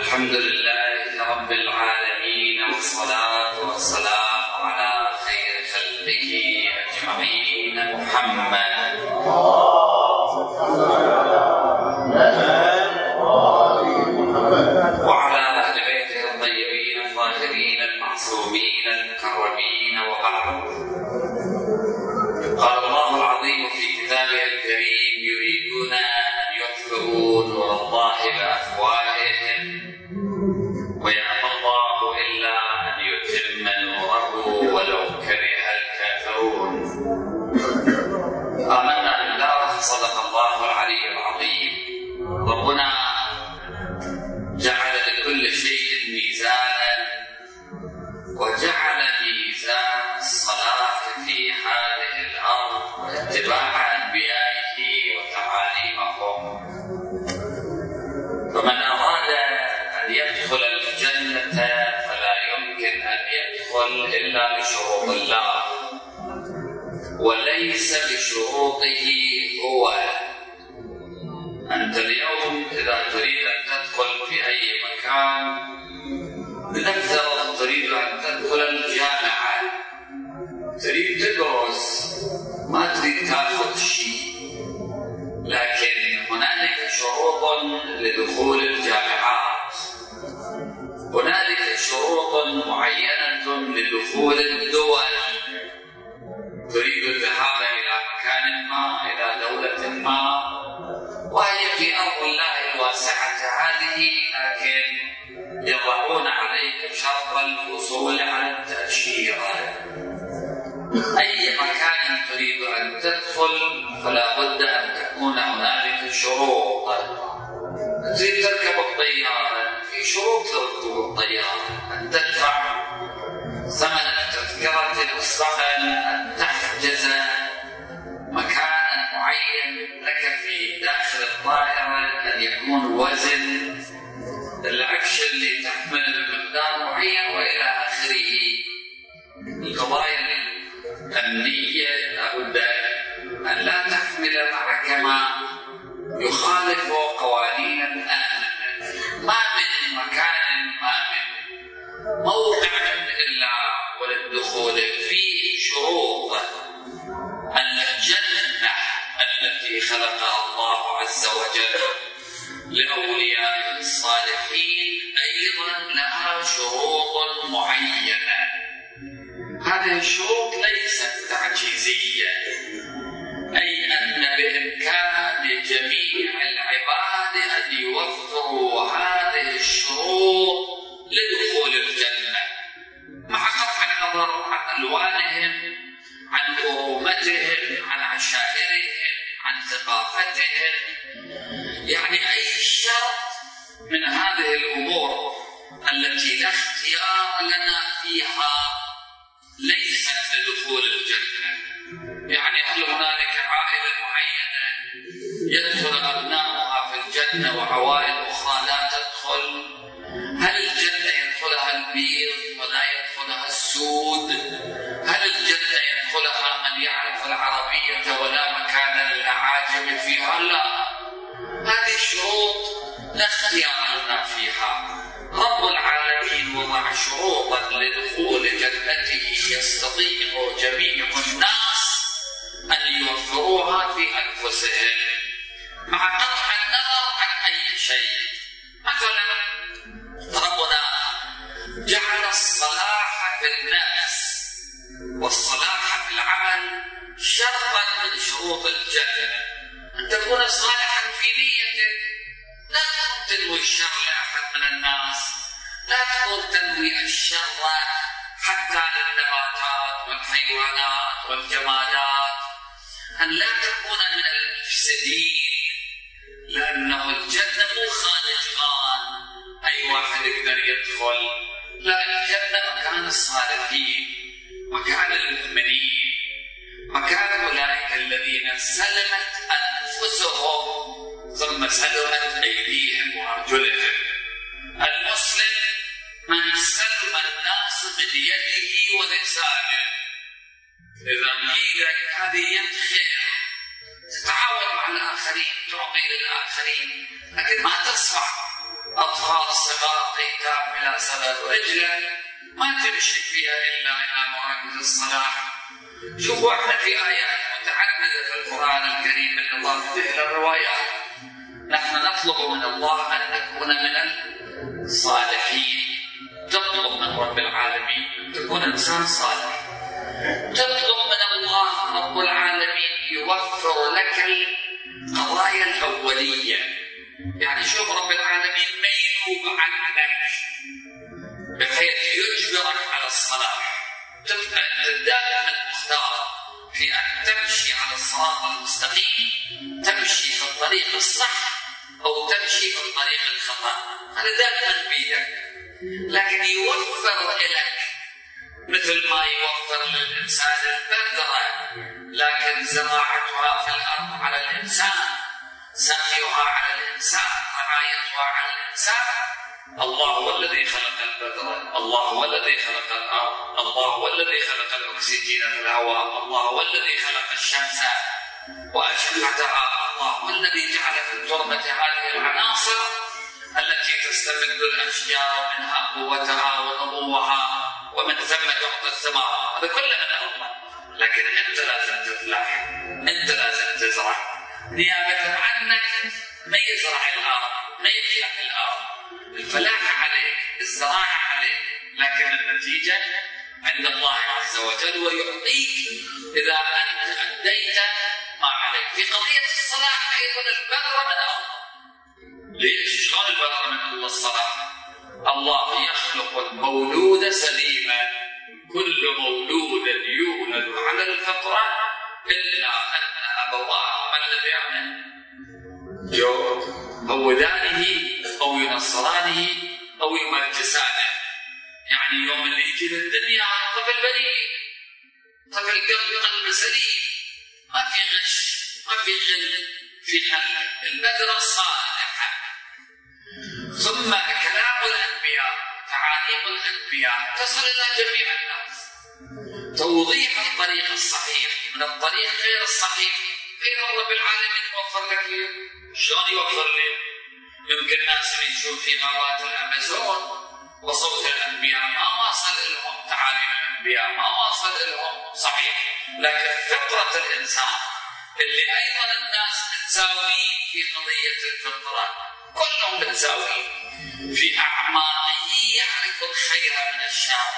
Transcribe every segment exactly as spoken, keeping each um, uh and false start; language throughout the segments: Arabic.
الحمد لله رب العالمين، والصلاة والسلام على خير خلقه أجمعين محمد وعلى أهل بيته الطيبين الطاهرين المعصومين المكرمين. وبعد، قال الله العظيم في كتابه الكريم: يريدون أن يطفئوا نور الله بأفواههم ويأبى الله إلا أن يتم نوره ولو كره الكافرون. آمنا بالله، صدق الله العلي العظيم. ربنا جعل لكل شيء ميزانا، وجعل ميزان الصلاة في هذه الأرض واتباع أنبيائه وتعاليمهم. فمن أراد أن يدخل الجنة فلا يمكن أن يدخل إلا بشروط الله، وليس بشروطه هو. أنت اليوم إذا تريد أن تدخل في أي مكان، لنفترض تريد أن تدخل الجامعة، تريد تدرس، ما تريد تأخذ شيء، لكن هنالك شروط لدخول الجامعات، هنالك شروط معينة لدخول الدول. تريد الذهاب إلى مكان ما، إلى دولة ما، وهي في أرض الله الواسعة هذه، لكن يضعون عليك شرط الحصول على التأشيرة. أي مكان تريد أن تدخل فلا بد أن تكون هنالك شروط. تريد تركب الطيارة، في شروط لركوب الطيارة: أن تدفع ثمن التذكرة الصغن، أن تحجز مكانا معين لك في داخل الطائرة، أن يكون وزن العكش اللي تحمل بمقدار معين، وإلى آخره. القضايا الأمنية لابد أن لا تحمل معك ما يخالف قوانين الأمن. ما من مكان، ما من موقع إلا وللدخول فيه شروط. الجنة التي خلقها الله عز وجل لأوليائه الصالحين أيضا لها شروط معينة. هذه الشروط ليست تعجيزية، أي أن بإمكان جميع العباد أن يوفروا هذه الشروط لدخول الجنة، مع قطع النظر عن ألوانهم، عن أرومتهم، عن عشائرهم، عن ثقافتهم. يعني أي شرط من هذه الأمور التي لا اختيار لنا فيها ليست لدخول الجنة. يعني هل هنالك عائلة معينة يدخل أبناؤها في الجنة وعوائل أخرى لا تدخل؟ هل الجنة يدخلها البيض ولا يدخلها السود؟ هل الجنة يدخلها من يعرف العربية ولا مكان للأعاجم فيها؟ لا، هذه الشروط لا اختيار لنا فيها. رب العالمين وضع شروطا لدخول جنته يستطيع جميع الناس أن يوفروها في أنفسهم، مع قطع النظر عن أي شيء. مثلا ربنا جعل الصلاح في الناس والصلاح في العمل شرطا من شروط الجنة. أن تكون صالحا في نيتك، لا تكون تنوي الشر لأحد من الناس، لا تكون تنوي الشر حتى للنباتات والحيوانات والجمادات، أن لا تكون من المفسدين، لأنه الجنة مو خانجان أي واحد يقدر يدخل. لا، الجنة مكان الصالحين، مكان المؤمنين، مكان أولئك الذين سلمت أنفسهم ثم سلمت أيديهم وأرجلهم. المسلم من سلم الناس بيده ولسانه. إذا بإيدك هذه يد خير، تتعاون مع الآخرين، تعطي للآخرين، لكن ما تصفع أطفال صغار أيتام بلا سبب، رجلا ما تمشي فيها إلا إلى مراكز الصلاح. شوفوا احنا في آيات متعددة في القرآن الكريم بالإضافة إلى الروايات نحن نطلب من الله أن نكون من الصالحين. تطلب من رب العالمين أن تكون إنسان صالح، تطلب من الله رب العالمين يوفر لك القضايا الأولية. يعني شوف رب العالمين ما ينوب عنك بحيث يجبرك على الصلاح. أنت دائما مختار في أن تمشي على الصراط المستقيم، تمشي في الطريق الصح أو تمشي في الطريق الخطأ، هذا دائما بيدك. لكن يوفر لك مثل ما يوفر للإنسان البذرة، لكن زراعتها في الأرض على الإنسان، سقيها على الإنسان، رعايتها على الإنسان. الله هو الذي خلق البذرة، الله هو الذي خلق الأرض، الله هو الذي خلق الأكسجين في الهواء، الله هو الذي خلق الشمس وأشعتها، الله هو الذي جعل في التربة هذه العناصر التي تستمد الأشجار منها قوتها ونموها ومن ثم تعطي الثمار. هذا كله من الله، لكن أنت لازم تفلح، أنت لازم تزرع. نيابة عنك ما يزرع الأرض، ما يفلح الأرض. الفلاح عليك، الزراعة عليك، لكن النتيجة عند الله عز وجل ويعطيك إذا أنت أديت ما عليك. في قضية الصلاة أيضا البذرة من الله. ليش؟ شلون البذرة من الله الصلاة؟ الله يخلق المولود سليما، كل مولود يولد على الفطرة إلا أن أبواه ما الذي يعمل؟ يهودانه أو ينصرانه أو يمجسانه. يعني يوم اللي يجي للدنيا طفل بريء، طفل قلب سليم، ما في غش، ما في غل في قلبه، البذرة صالحة. ثم كلام الأنبياء، تعاليم الأنبياء تصل إلى جميع الناس. توضيح الطريق الصحيح من الطريق غير الصحيح، غير رب العالمين يوفر لك. شلون يوفر لي؟ يمكن ناس يعيشون في غابات الأمازون وصوت الأنبياء ما واصل لهم، تعاليم الأنبياء ما واصل لهم، صحيح، لكن فطرة الإنسان اللي أيضا الناس متساويين في قضية الفطرة، كلهم متساويين في أعماقه، يعرف الخير من الشر،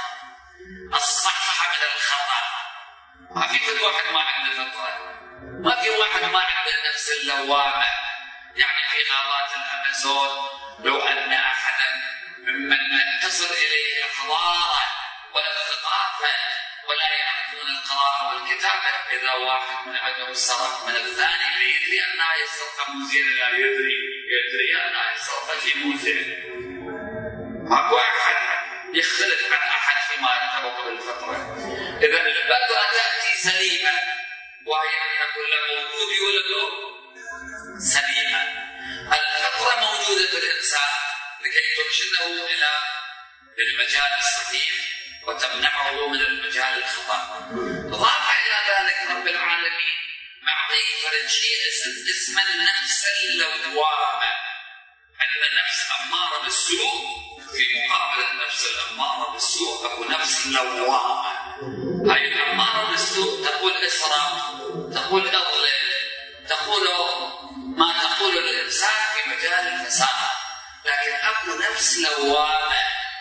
الصح من الخطأ. ما في كل واحد ما عنده فطرة، ما في واحد ما عنده النفس اللوامة. يعني في غابات الأمازون لو أن أحدا ممن لم تصل إليه الحضارة ولا الثقافة ولا يعرفون القراءة والكتابة، إذا واحد من عندهم سرق من الثاني لا يدري أنها يسرق موزين، لا يدري يدري أنها يسرق في موزين. ماكو أحد يختلف عن أحد فيما يرتبط بالفطرة. إذا البذرة تأتي سليمة، وهي أن كل مولود يولد سليما. الفطرة موجودة في الإنسان لكي ترشده إلى المجال الصحيح وتمنعه من المجال الخطأ. ضاف إلى ذلك رب العالمين معطيك فرد شيء اسم النفس اللوامة. أن النفس أمارة بالسوء في مقابل النفس الأمارة بالسوء أو نفس لوامة. هاي الأمارة بالسوء تقول إسراف، تقول أضلل، تقول ما تقول الإنسان في مجال الفساد، لكن أبو نفس لوامة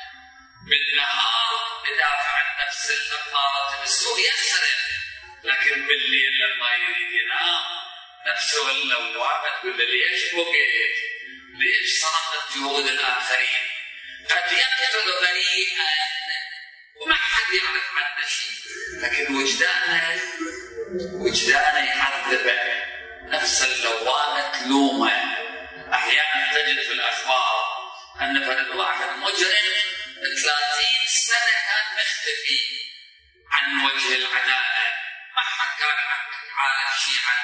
بالنهار بدافع النفس الأمارة بالسوء يسرق، لكن بالليل لما يريد ينام نفسه اللوامة تقول ليش بقيت؟ ليش سرقت جهود الآخرين؟ قد يقتل بريئا وما حد يعرف عنه شيء، لكن وجدانه وجدانه يعذبه، نفس اللوامة تلومه. أحيانا تجد في الأخبار أن فرد واحد مجرم ثلاثين سنة كان مختفي عن وجه العدالة، ما حد كان عارف شيء عن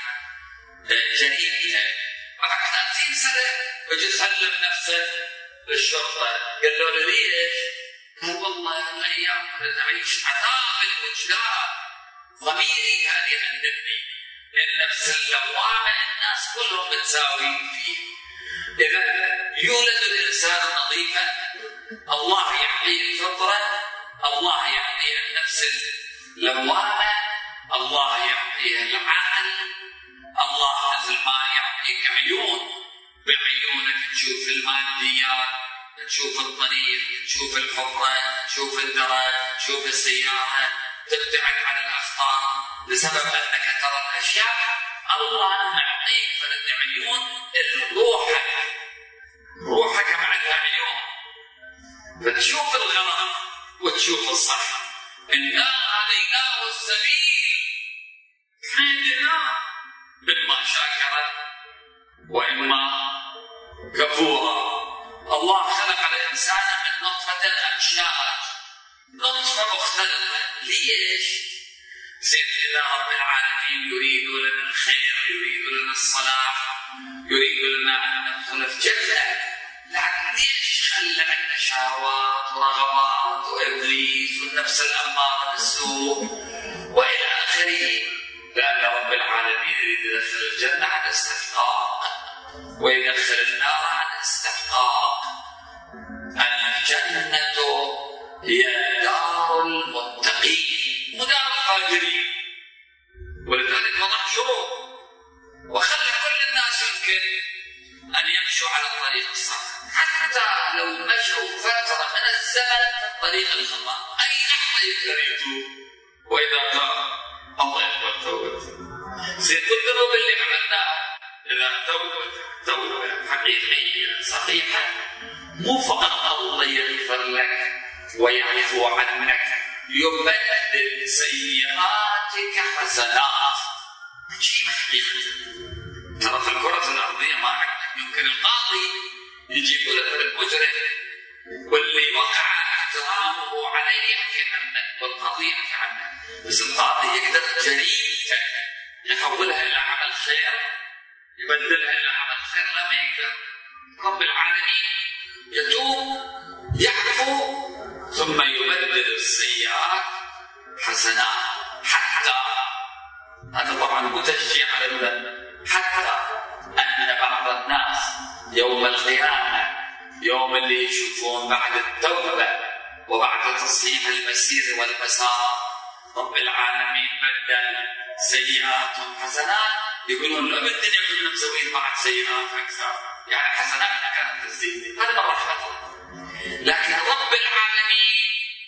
جريمته. بعد ثلاثين سنة وجد سلم نفسه للشرطة، قال له ليش؟ قال والله الأيام كنت أعيش عذاب الوجدان، ضميري كان يهددني. النفس اللوامة الناس كلهم متساويين فيه. إذا يولد الإنسان ضعيفة، الله يعطيه الفطرة، الله يعطيه النفس اللوامة، الله يعطيه العقل، الله مثل ما يعطيك عيون، بعيونك تشوف الماديات، تشوف الطريق، تشوف الحفرة، تشوف الدرج، تشوف السيارة، تبتعد عن الأخطار بسبب أنك ترى الأشياء. الله معطيك فرد عيون روحك، روحك ما عندها عيون، فتشوف الغلط وتشوف الصح. إنا هديناه السبيل هديناه إما شاكرا وإما كفورا. الله خلق الإنسان من نطفة أمشاج، نطفة مختلفة. ليش؟ سيدنا رب العالمين يريد لنا الخير، يريد لنا الصلاح، يريد لنا أن ندخل في جنة. لكن ليش خلى عندنا شهوات ورغبات وإبليس والنفس الأمارة بالسوء وإلى آخره؟ لأن رب العالمين يريد يدخل الجنة عن استحقاق ويدخل النار عن استحقاق. الجنة هي دار المتقين ودار القادرين، ولذلك وضع شروط وخلى كل الناس يمكن أن يمشوا على الطريق الصح، حتى لو مشوا فترة من الزمن في الطريق الخطأ أي لحظة يقدر يتوب، وإذا تاب الله يقبل توبته. زين الذنوب اللي عملناها إذا توبة توبة حقيقية صحيحة، مو فقط الله يغفر لك ويعفو عنك، يبدل سيئاتك حسنات. عجيب حقيقة. ترى في الكرة الأرضية ما عندك يمكن القاضي يجيب لك المجرم واللي وقع احترامه عليه يحكي عنه والقاضي يحكي عنه، بس القاضي يقدر جريمته يحولها إلى عمل خير، يبدلها إلى عمل خير. لا، ما يقدر. رب العالمين يتوب يعفو ثم يبدل السيئات حسنات. حتى هذا طبعا متشجيع على الذنب، حتى أن بعض الناس يوم القيامة، يوم اللي يشوفون بعد التوبة وبعد تصحيح المسير والمسار، رب العالمين بدل سيئاتهم حسنات، يقولون له بالدنيا كنا مسوين بعد سيئات أكثر، يعني حسناتنا كانت تزيد. هذا من رحمة الله. لكن رب العالمين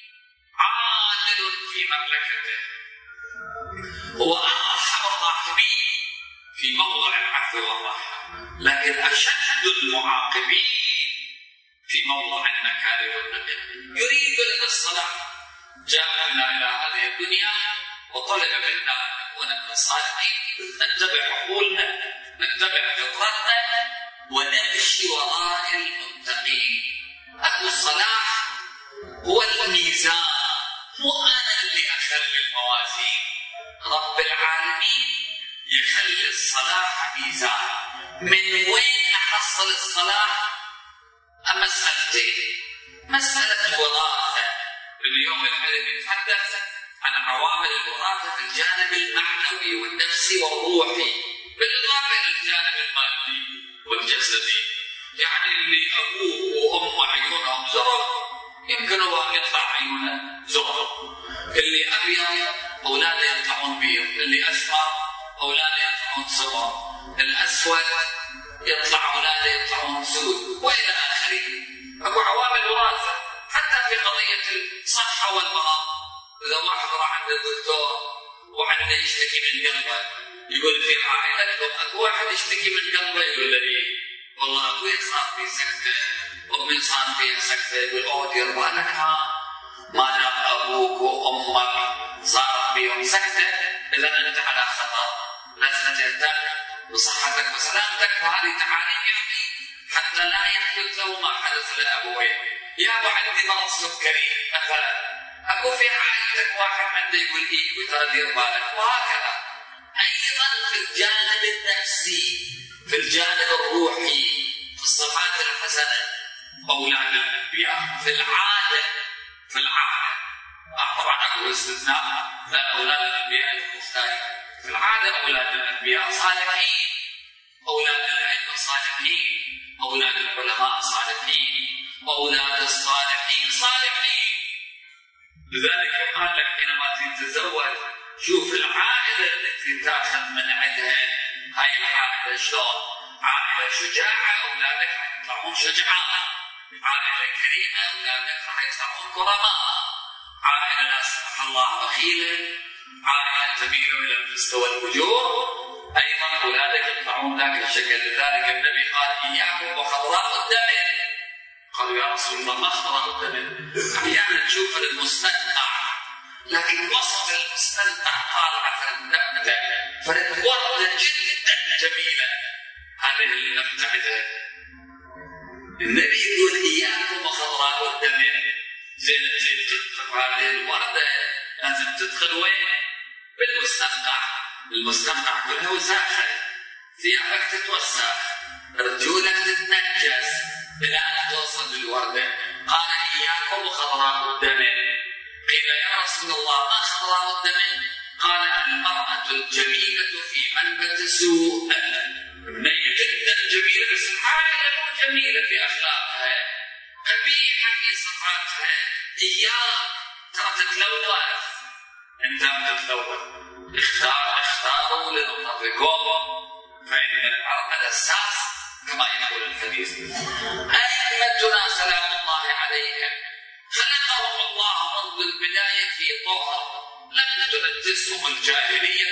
عادل في مملكته، هو أرحم الراحمين في موضع العفو والرحمة، لكن أشد المعاقبين في موضع النكال والنقم. يريد لنا الصلاح، جاءنا إلى هذه الدنيا وطلب منا ونكون صالحين، نتبع عقولنا، نتبع فطرتنا، ونمشي وراء المتقين. أهل الصلاح هو الميزان، مو أنا اللي أخلي الموازين. رب العالمين يخلي الصلاح ميزان. من وين أحصل الصلاح؟ مسألتين. مسألة وراثة، اليوم العلم يتحدث عن عوامل الوراثة في الجانب المعنوي والنفسي والروحي، بالإضافة إلى الجانب المادي والجسدي. يعني اللي أبوه وأمه عيونهم زرق يمكن هو يطلع عيونه زرق، اللي أبيض أولاده يطلعون بيض، اللي أسمر أولاده يطلعون صفر، الأسود يطلع أولاده يطلعون سود، وإلى آخره. أكو عوامل وراثة حتى في قضية الصحة والمرض. إذا واحد راح عند الدكتور وعنده يشتكي من قلبه، يقول في عائلتكم أكو واحد يشتكي من قلبه، يقول لي والله أبوي صار في سكتة، أمي صار فيها سكتة، يقول أوه دير بالك ها، ما دام أبوك وأمك صار فيهم سكتة إذا أنت على خطر، لازم تهتم بصحتك وسلامتك. وهذه تعاليم يحمي حتى لا يحدث له ما حدث لأبويه. يا أبو عندي مرض سكري مثلا، أكو في عائلتك واحد عنده يقول إيه وترى دير بالك، وهكذا. أيضا في الجانب النفسي، في الجانب الروحي، في الصفات الحسنة، أولاد الأنبياء في العادة في العادة طبعا أكو استثناء، لا أولاد الأنبياء مختلفين. في العادة أولاد الأنبياء صالحين، أولاد العلم صالحين، أولاد العلماء صالحين، وأولاد الصالحين صالحين. لذلك قال لك حينما تتزوج شوف العائلة التي تأخذ من عندها، هاي العائلة شلون؟ عائلة شجاعة، أولادك راح يطلعون شجعاء. عائلة كريمة، أولادك راح يطلعون كرماء. عائلة لا سمح الله بخيلة، عائلة تميل إلى مستوى الفجور، أيضا أولادك يطلعون ذاك الشكل. لذلك النبي قال إياكم وخضراء الدم. قالوا يا رسول الله ما خضراء الدم؟ أحيانا تشوف المستنقع، لكن وسط المستنقع طالعة النبتة فرد وردة جدا جميلة، هذه اللي نبتعدها. النبي يقول إياكم وخضراء الدم. زين زين تدخل هذه الوردة لازم تدخل وين؟ بالمستنقع. المستنقع كلها وساخة، ثيابك تتوسخ، رجولك تتنجس إلى أن توصل للوردة. قال إياكم وخضراء الدم. قيل يا رسول الله ما خضراء الدم؟ قال المرأة الجميلة في منبت سوء. بنية جدا جميلة بس عائلة مو جميلة في أخلاقها، قبيحة في صفاتها، إياك ترى تتلوث. أنت بتتلوث. اختار اختاروا لنطفكم فإن الأرض الأساس كما يقول الحديث. أئمتنا سلام الله عليهم خلقهم الله منذ البداية في طهر، لم تلبسهم الجاهلية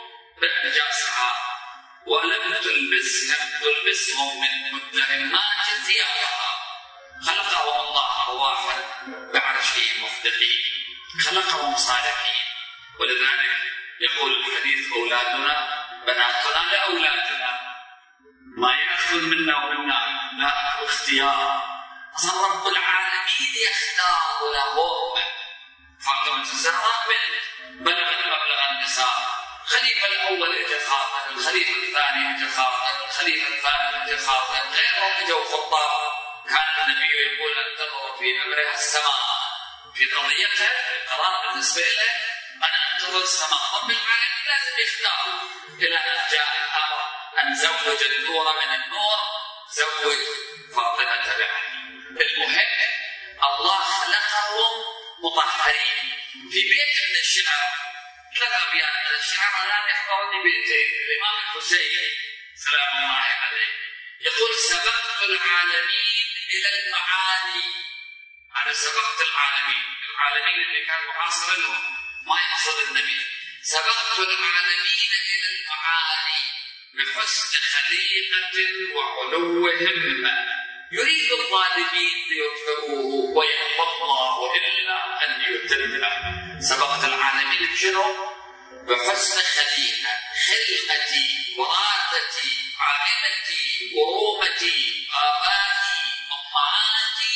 بأنجاسها، ولم تلبسهم تلبسهم من متهمات ثيابها. خلقهم الله أرواحا بعرشه مفتحين، خلقهم صالحين. ولذلك يقول الحديث أولادنا بناتنا لأولادنا، ما يأخذ منا ومنا، لا اختيار. أصلا رب العالمين يختار لهم. فاطمة الزهراء بنت بلغت مبلغ النساء، الخليفة الأول اجى خاطب، الخليفة الثاني اجى خاطب، الخليفة الثالث اجى خاطب، غيرهم اجوا خطاب. كان النبي يقول انتظر في أمرها السماء، في قضيتها القرار بالنسبة لها أنا أنتظر السماء. رب العالمين لازم يختار. إلى أن جاء الأمر أن زوج النور من النور، زوج فاطمة بعلي. المهم الله خلقهم مطهرين. في بيت من الشعر ثلاث أبيات من الشعر الآن يحضرني بيتين. الإمام الحسين سلام الله عليه يقول سبقت العالمين إلى المعالي. أنا سبقت العالمين، العالمين اللي كان معاصر لهم ما يقصد النبي. سبقت العالمين إلى المعالي بحسن خليقة وعلو همة، يريد الظالمين ليطفئوه ويأبى الله إلا أن يتمه. سبقت العالمين بشنو؟ بحسن خليقة، خلقتي، وراثتي، عائلتي، أرومتي، آبائي، أمهاتي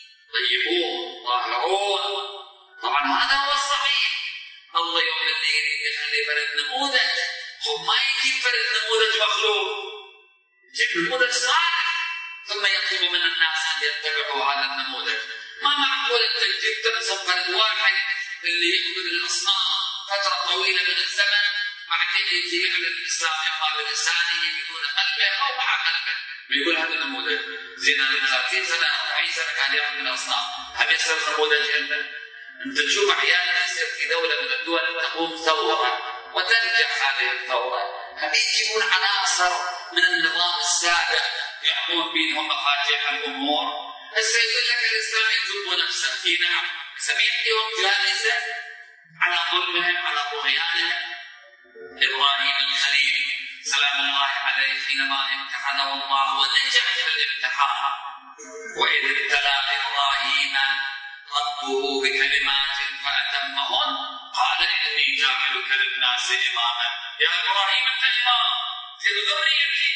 طيبون طاهرون. طبعا هذا هو الصحيح. الله يوم الدين يخلي فرد نموذج، هو ما يجيب فرد نموذج مخلوق، يجيب نموذج صالح ثم يطلب من الناس ان يتبعوا هذا النموذج. ما معقول انت تجيب ترسم فرد واحد اللي يعبد الاصنام فتره طويله من الزمن بعدين يجي على الاسلام اما بلسانه بدون قلبه او مع قلبه ويقول هذا نموذج. زين ثلاثين سنه أربعين سنه كان يعبد الاصنام، هل يصير نموذج انت؟ انت تشوف احيانا يصير في دوله من الدول تقوم ثوره وتنجح هذه الثوره، هل يجيبون عناصر من النظام السابق يحكمون بينهم مفاتيح الامور؟ هسه يقول لك الاسلام يجب نفسه، اي نعم، سمعتهم جائزه على ظلمهم على طغيانهم. ابراهيم الخليل سلام الله عليه حينما امتحنه الله ونجح في الامتحان، واذ ابتلى ابراهيم ربه بكلمات فاتمهن قال اني جاعلك للناس اماما. يا ابراهيم انت امام في ذريتي.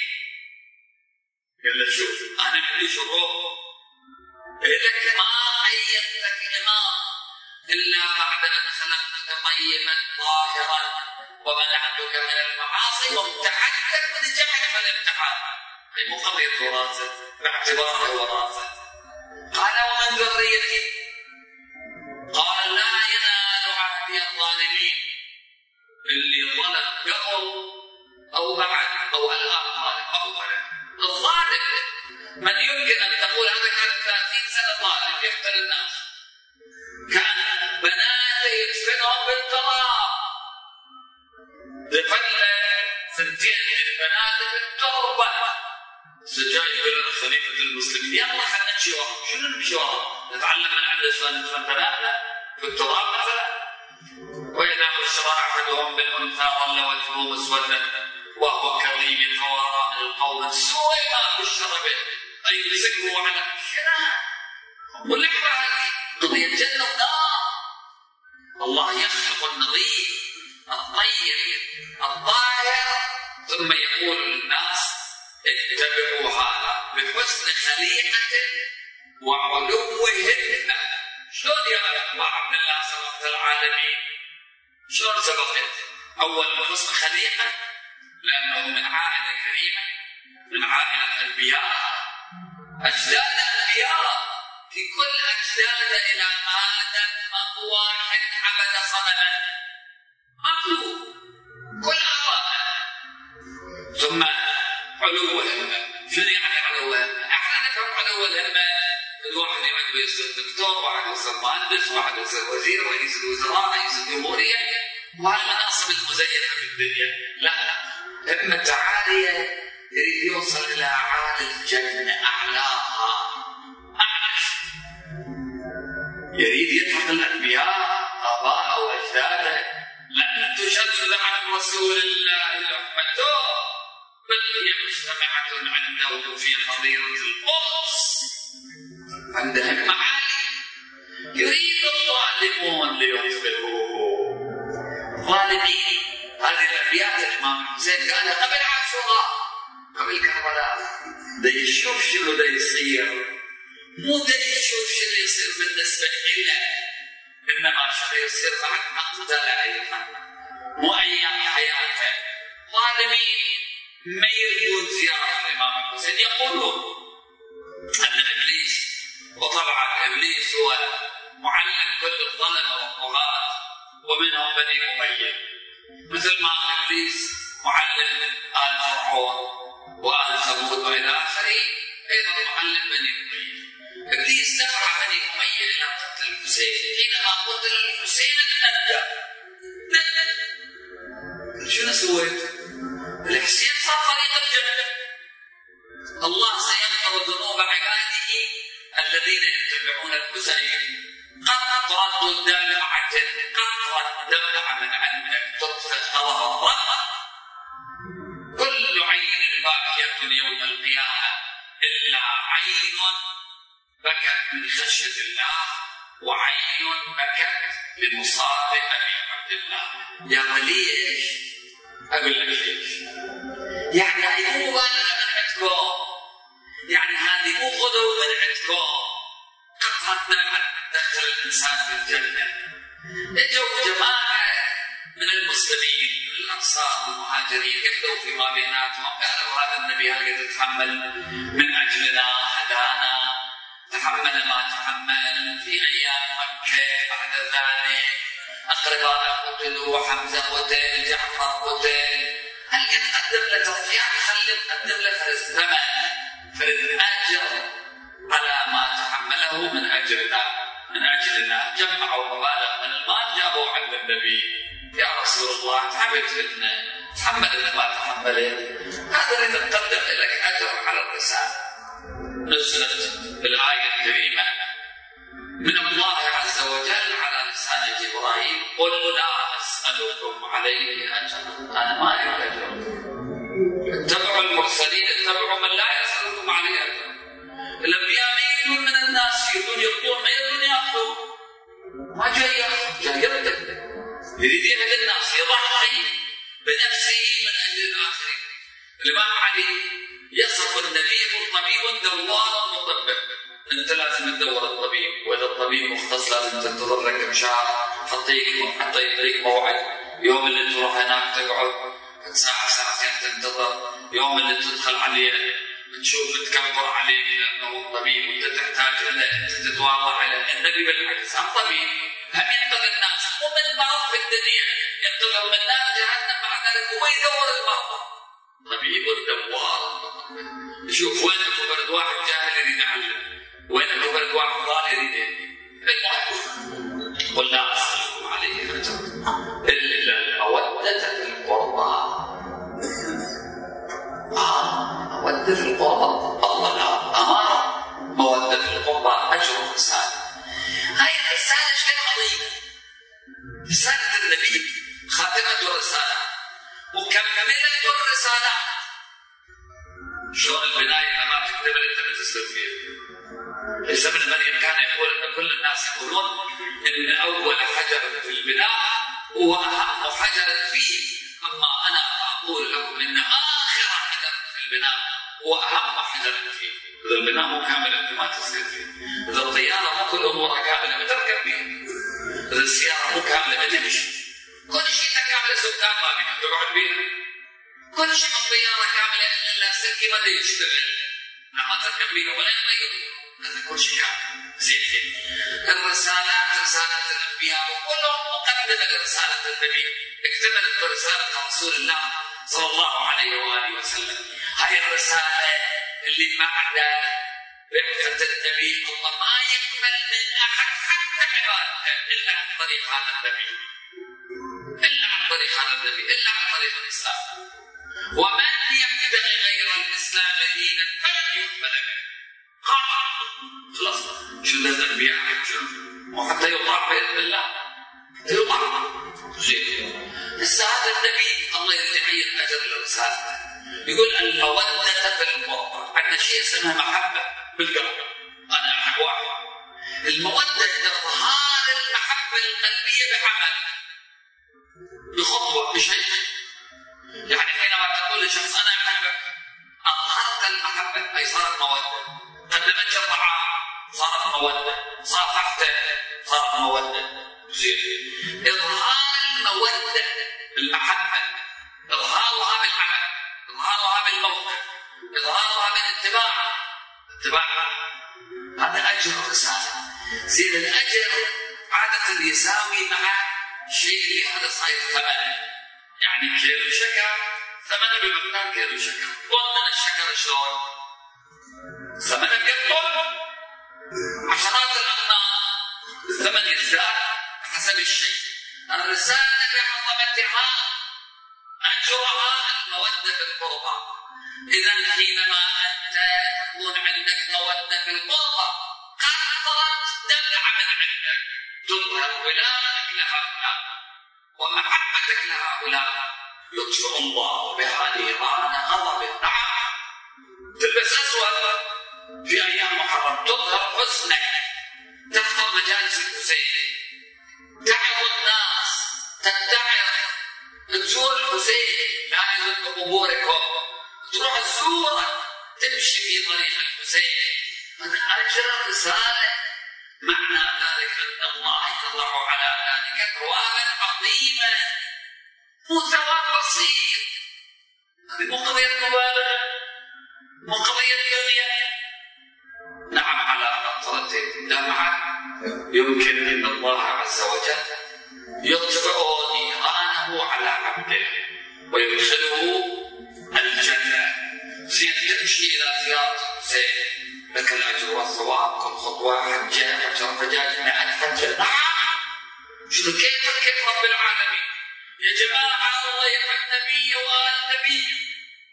قال له شوف انا بدي شروط، لك ما عينتك امام الا بعد ان خلقتك طيبا طاهرا ومنعتك من المعاصي وامتحنتك ونجحت في الامتحان. هي مو قضيه وراثه باعتبارها وراثه. قال ومن ذريتي؟ قال لا ينال عهدي الظالمين. اللي ظلم قبل او بعد او الان ظالم او ظلم. الظالم من يمكن ان تقول هذا كان ثلاثين سنة طالب يقتل الناس، كان بناته يدفنهم بالتراب، دفن سنتين من بناته بالتربة. سجاي يقول لنا خليفة المسلمين يلا خلينا نمشي ورا، شنو نمشي ورا؟ نتعلم من عنده شلون ندفن بناتنا في التراب مثلا. وإذا بشر أحدهم بالأنثى ظل وجهه مسودا وهو كظيم يتوارى من القوم سوء ما بشر به أيمسكه على شنو؟ واللحظة هذه قضية جنة ونار. الله يخلق النظيف الطيب الطاهر ثم يقول للناس اتبعوا هذا بحسن خليقته وعلو همه. شلون يا ابو عبد الله سبقت العالمين؟ شلون سبقت؟ اول بحسن خليقه لانه من عائله كريمه، من عائله انبياء، اجداد انبياء، في كل اجداد الى ادم ماكو واحد عبد صنما، ماكو، كل عباده. ثم علو الهمه. شنو يعني علو الهمه؟ احنا نفهم علو الهمه الواحد يقعد يصير دكتور، واحد يصير مهندس، واحد يصير وزير، رئيس الوزراء، رئيس الجمهوريه، وهالمناصب المزيفه في الدنيا. لا لا، همه عاليه يريد يوصل الى اعالي الجنه اعلاها، اعلى، يريد يلحق الانبياء اباءه واجداده. لن تشد عن رسول الله امته بل هي مجتمعه عنده في حضيره القدس. عندهم معالي يريد الظالمون ليطفئوه. ظالمين هذه الابيات الامام الحسين قالها قبل عاشوراء، قبل كربلاء، دا يشوف شنو دا يصير، مو دا يشوف شنو يصير بالنسبه له، انما شنو يصير بعد مقتل عليها، مو ايام حياته. ظالمين ما يريدون زياره الامام الحسين، يقولون ان ابليس، وطبعا ابليس هو معلم كل الظلم والطغاة ومنهم بني اميه، مثل ما ابليس معلم ال فرعون وال ثمود والى اخره، ايضا معلم بني اميه. ابليس دفع بني اميه الى قتل الحسين، حينما قتل الحسين ندى ندى شنو سويت؟ الحسين صار طريق الجنه. الله سيغفر ذنوب عباده الذين يتبعون الحسين. قطرة دمعة قطرة دمعة من عندك تطفئ غضب الرب. كل عين باكية يوم القيامة إلا عين بكت من خشية الله وعين بكت لمصاب أبي عبد الله. يا ليش؟ أقول لك ليش؟ يعني هذه مو مبالغة من عندكم، يعني هذه مو غدو من عندكم. قطرة دمعة تدخل الإنسان في الجنة. اجوا جماعة من المسلمين الأنصار والمهاجرين يحدوا فيما بيناتهم، قالوا هذا النبي هل يتحمل من أجلنا، هدانا، تحمل ما تحمل في أيام مكة، بعد ذلك أقرباء قتلوا، حمزة قتل، جعفر قتل، هل يتقدم له تضحيات؟ خلي نقدم له فرز ثمن، فرز أجر على ما تحمله من أجلنا، من أجلنا. جمعوا مبالغ من المال جابوا عند النبي، يا رسول الله تعبت لنا، تحمل لنا ما تحمله، هذا اللي نقدم لك أجر على الرسالة. نزلت الآية الكريمة من الله عز وجل على لسان جبرائيل: قل لا أسألكم عليه أجرا، أنا ما أريد أجر. اتبعوا المرسلين، اتبعوا من لا يسألكم عليه أجرا. الأنبياء ما يريدون من الناس، يريدون يقضون، ما يريدون يأخذون، ما جاي يأخذ، جاي يرتب، يريد يهدي الناس، يضحي بنفسه من أجل الآخرين. الإمام علي يصف النبي طبيب دوار مطبب. أنت لازم تدور الطبيب، وإذا الطبيب مختص لازم تنتظر لك كم حطيك حتى يعطيك موعد. يوم اللي تروح هناك تقعد ساعة ساعتين تنتظر، يوم اللي تدخل عليه تشوف تكبر عليك لأنه طبيب وأنت تحتاج إلى أنت تتواضع إلى النبي. بالعكس هم طبيب، هم ينقذ الناس، مو من مرض في الدنيا، ينقذهم من نار جهنم، مع ذلك هو يدور المرضى. طبيب دوار. شوف وين الكبرد، واحد جاهل يريد يعلم، وين الكبرد الرسالة شيء عظيم. رسالة النبي خاتمة الرسالة وكملت الرسالة. شلون البناية لما تكتمل انت بتسلم فيها. عيسى ابن مريم كان يقول ان كل الناس يقولون ان اول حجر في البناء هو اهم حجر فيه، اما انا اقول لكم ان اخر حجر في البناء هو اهم حجر فيه. اذا البناء مو كامل انت ما تسكن فيه. اذا الطياره مو كل امورها كامله بتركب فيها. اذا السياره مو كامله بتمشي. كل شيء كامل السكان ما بيها تقعد بيها. كل شيء الطياره كامله الا اللاسلكي ما يشتغل. ما تركب بيها ولا يغير. هذا كل شيء كامل. زين. الرسالات رساله الانبياء وكلهم مقدمه لرساله النبي اكتملت برساله رسول الله صلى الله عليه واله وسلم. هاي الرساله اللي بعد بعثه النبي الله ما يقبل من احد حتى عبادته الا عن طريق هذا النبي. الا عن طريق هذا النبي، الا عن طريق الاسلام. ومن يبتغي غير الاسلام دينا فلن يقبل منه. خلاص شو ذا الانبياء وحتى يطاع باذن الله يطاع. زين. هسه هذا النبي الله يعين اجر الرساله. يقول الموده في القربى. عندنا شيء اسمه محبه بالقلب. انا احب واحد. الموده اظهار المحبه القلبيه بعمل، بخطوه، بشيء. يعني حينما تقول لشخص انا احبك اظهرت المحبه، اي صارت موده. قدمت الطعام صارت موده، صافحته صارت موده. زين. اظهار الموده المحبه، اظهارها بالعمل، اظهارها بالموقف، اظهارها بالاتباع. اتباع هذا اجر الرساله. زين. الاجر عاده يساوي مع شيء اللي هذا صاير ثمنه. يعني كيلو شكر ثمنه بمقدار كيلو شكر. طن الشكر شلون؟ ثمنه بيطول عشرات الاقدار. الثمن يزداد حسب الشيء. الرساله بعظمتها اجرها الموده في القربى. اذا حينما انت تكون عندك موده في القربى قطرت دمعه من عندك تظهر ولاءك لهؤلاء ومحبتك لهؤلاء، يطفئ الله بها نيران غضب. نعم. تلبس اسود في ايام محرم تظهر حزنك، تحضر مجالس الحسين، تعظ الناس، تتعظ، تزور الحسين لا يزور قبوركم، تروح تزوره، تمشي في طريق الحسين. هذا اجر رساله. معنى ذلك ان الله يضع على ذلك ثوابا عظيمه، مو ثواب بسيط. هذه مو قضيه مبالغه، مو قضيه دنيا. نعم على قطرة دمعة يمكن ان الله عز وجل يطفئ نيرانه على عبده ويدخله الجنه. زين. تمشي الى زياره الحسين لك الاجر والثواب. كل خطوه حجه عشر حجاج مئة حجه. نعم. شنو كيف كيف رب العالمين يا جماعه الله يحب نبيه وال نبيه.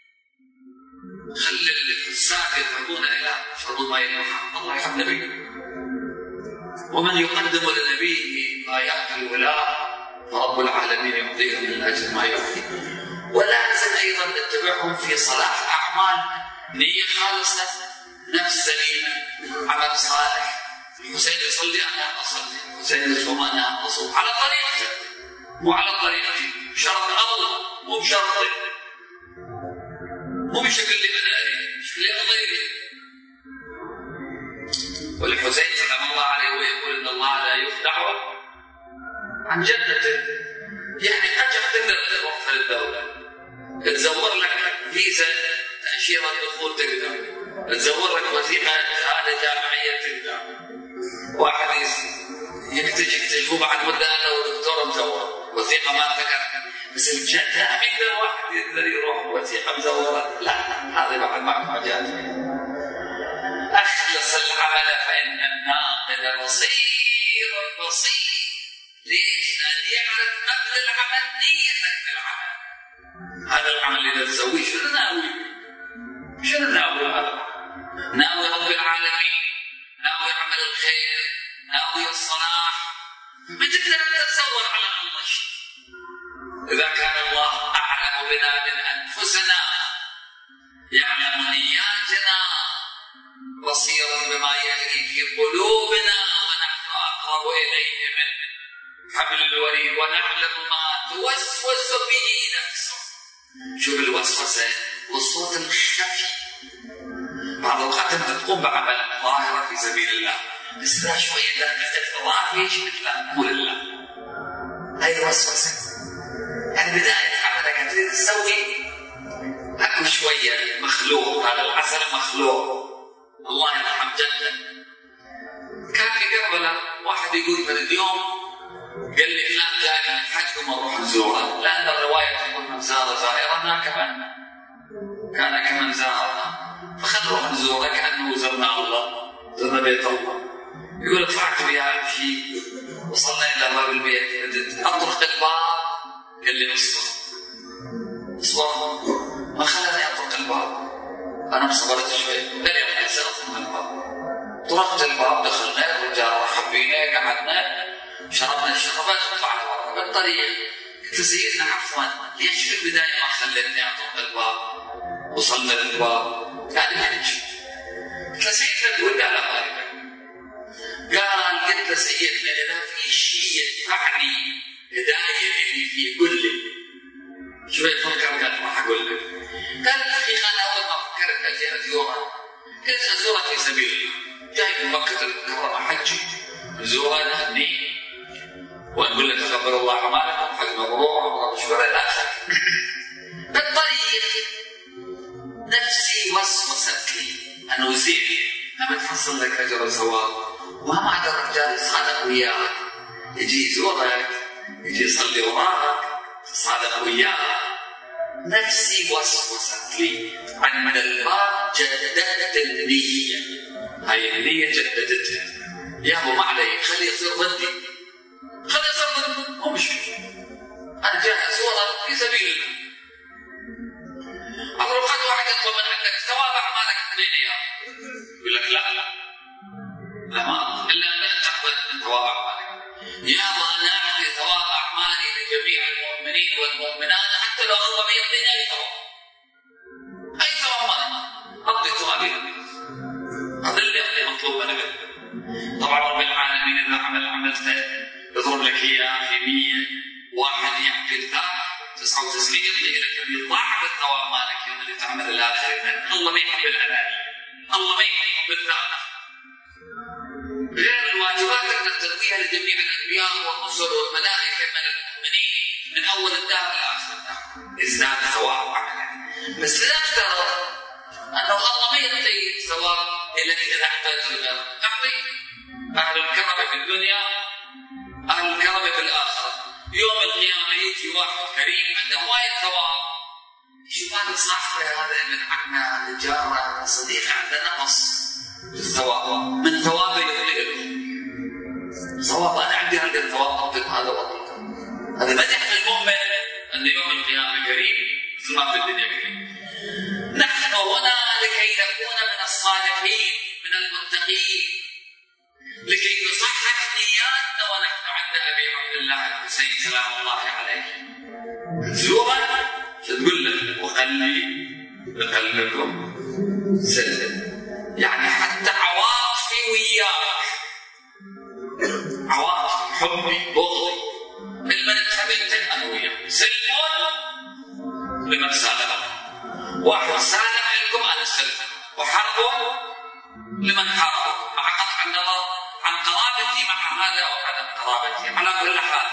خلي الساعه يذهبون الى فرض ما يلحق. الله يحب نبيه. ومن يقدم لنبيه ايات الولاء فرب العالمين يعطيه من الاجر ما يعطيه. ولازم ايضا نتبعهم في صلاح الاعمال. نيه خالصه، نفس سليمه، عمل صالح. الحسين يصلي انا اصلي، الحسين يصوم انا اصوم على طريقته مو على طريقتي. شرط الله مو بشرطي، مو بشكل اللي انا اريد، بشكل الله يريد. والحسين سلام الله عليه ويقول ان الله لا يخدع عن جنته. يعني اجل تقدر توفر الدوله، تزور لك فيزا تاشيره دخول تقدر، تزور لك وثيقه شهاده جامعيه تقدر. واحد يكتشفوا بعد مده انا ودكتور مزور وثيقه ما ذكر، بس الجنه يقدر واحد يقدر يروح وثيقه مزوره. لا هذا بعد معه حاجات. اخلص العمل فان الناقد بصير بصير. ليش؟ لأن يعرف قبل العمل نيتك في العمل. هذا العمل اللي تسويه شنو ناوي؟ شنو ناوي هذا؟ ناوي رب العالمين، ناوي عمل الخير، ناوي الصلاح، ما تقدر تتصور على الله شيء. إذا كان الله أعلم بنا من أنفسنا، يعلم نياتنا، بصير بما يجري في قلوبنا، ونحن أقرب إليه من حبل الوريد، ونعلم ما توسوس به نفسه. شوف الوسوسة والصوت الخفي. بعض الأوقات أنت تقوم بعمل ظاهرة في سبيل الله، بس لا شوية لا تختلف فيش مثله مو لله. هاي الوسوسة يعني بداية عملك تريد تسوي أكو شوية مخلوق، هذا العسل مخلوق. الله يرحم جدك كان في كربلاء واحد يقول من اليوم قال لي فلان جاي من الحج وما نروح نزوره، لأن الرواية تقول من زار زائرنا كمان كان كمن زارنا، فخل نروح نزوره كأنه زرنا الله، زرنا بيت الله. يقول طلعت وياه أمشي وصلنا إلى باب البيت، بدت أطرق الباب قال لي اصبر اصبر، ما خلاني أطرق الباب، أنا صبرت شوي لن يبقى سأطرق الباب. طرقت الباب، دخلنا، الرجال رحب بينا، قعدنا شربنا الشربات وطلعنا برا بالطريق. قلت سيدنا عفوا ليش في البداية ما خلتني أطرق الباب؟ وصلنا للباب قال لي نمشي. قلت سيدنا تقول لا لا غالبا. قال قلت سيدنا إذا في شيء يدفعني هداية اللي في كله شوي فكر، قال ما حقول لك. قال الحقيقة أنا أول ما فكرت أجي أزورها قلت أزورها في سبيل الله، جاي من مكة المكرمة حجي أزورها نهني وأقول لك تقبل الله أعمالكم، حج مبرور، عمره مشكورة إلى آخره. بالطريق نفسي وسوست لي أنا وزيري لما تحصل لك أجر وثواب، وما معنى الرجال يصادق وياك، يجي يزورك، يجي يصلي وراك، تصادق وياك. نفسي وسوست لي عند الباب، جددت النية، هاي النية جددتها. يا أبو ما علي خلي يصير ضدي، خلي يصير ضدي مو مشكلة، أنا جاي أزورك في سبيل الله. أضرب خد واحد يطلب من عندك ثواب أعمالك اثنين أيام، يقول لك لا لا لا ما إلا أن تقبل من ثواب أعمالك. يا ما أنا أعطي ثواب أعمالي لجميع المؤمنين والمؤمنات حتى لو الله ما يعطيني أي ثواب، أي ثواب ما أعطي ثوابي، هذا اللي مطلوب منك. طبعا رب العالمين إذا عمل عملته يضرب لك إياه في مية، واحد يعطي الثاني تسعة وتسعين يعطي لك بضاعف الثواب مالك يوم اللي تعمل الآخر. الله ما يحب الأناني، الله ما يحب الذات. غير الواجبات تقدر تلقيها لجميع الأنبياء والرسل والملائكة من المؤمنين من أول الدار إلى آخر الدار، ازداد ثواب عملك. بس لا تفترض أنه الله ما يعطي ثواب إلا إذا احتاج الغير. أعطي أهل الكرم في الدنيا أهل الكرم في الآخرة. يوم القيامة يجي واحد كريم عنده وايد ثواب، شوف هذا صاحبه، هذا ابن عمه، هذا جاره، هذا صديقه، عنده نقص في الثواب، من ثوابه يقلل ثواب. أنا عندي هذا الثواب أطلق هذا وأطلق هذا. مدح للمؤمن أن يوم القيامة كريم مثل ما في الدنيا كريم. نحن هنا لكي نكون من الصالحين من المتقين، لكي نصحح نياتنا ونحن عند أبي عبد الله الحسين سلام الله عليه. زورا تقول لك وخلي بقلبكم سلم، يعني حتى عواطفي وياك، عواطفي حبي بغضي لمن اتحملته أنا وياك، سلمون لمن سالمكم. واحد سالم لكم أنا سلم، وحرب لمن حاربكم، مع قطع النظر عن قرابتي مع هذا وعدم قرابتي. على كل حال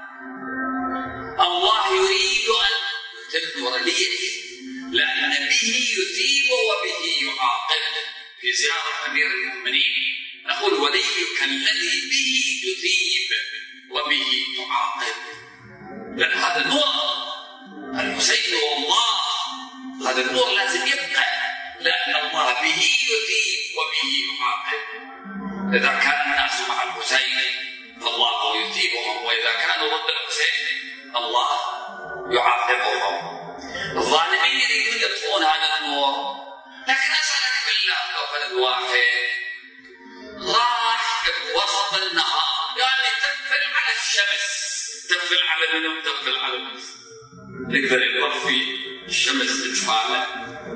الله يريد أن يتم وليته، لأن به يثيب وبه يعاقب. في زيارة أمير المؤمنين نقول وليك الذي به يثيب وبه يعاقب، لأن هذا النور الحسين والله، هذا النور لازم يبقى، لأن الله به يثيب وبه يعاقب. إذا كان الناس مع الحسين فالله يثيبهم، وإذا كانوا ضد الحسين الله يعاقبهم. الظالمين يريدون يطفئون هذا النور، لكن أسألك بالله لو فرد واحد راح بوسط النهار قال لي تنفر على الشمس تقفل على منهم تقفل على الناس، نقدر يطفي الشمس إجمالا.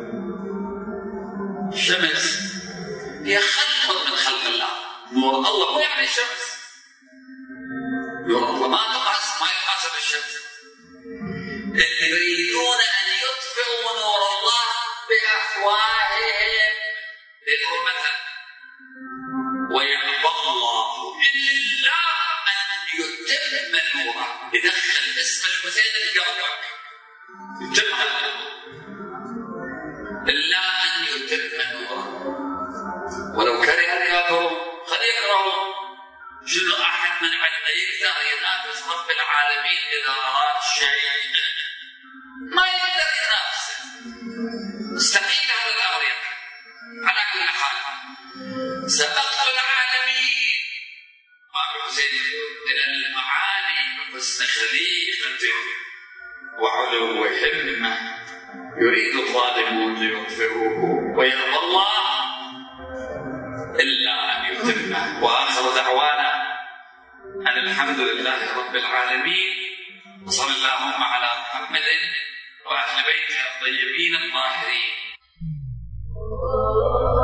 الشمس هي خلق من خلق الله، نور الله. مو يعني الشمس نور الله ما تقاس، ما يقاس بالشمس. يريدون أن يطفئوا نور الله بأفواههم، لأنه مثلا ويأبى الله إلا أن يتم نوره. يدخل اسم الحسين لقلبك يتم إلا أن يتم نوره ولو كره الكافرون. خلي يكرهون. شنو أحد من عندنا يقدر ينافس رب العالمين إذا أراد شيء؟ ما يقدر ينافسه، مستحيل هذا الأمر يقع. على كل حال سبقت العالمين مع الحسين إلى المعالي وحسن خليقته وعلو حلمه، يريد الظالمون ليطفئوه ويأبى الله إلا أن يتمه. وآخر دعوانا أن الحمد لله رب العالمين، وصلى اللهم على محمد وأهل بيته الطيبين الطاهرين.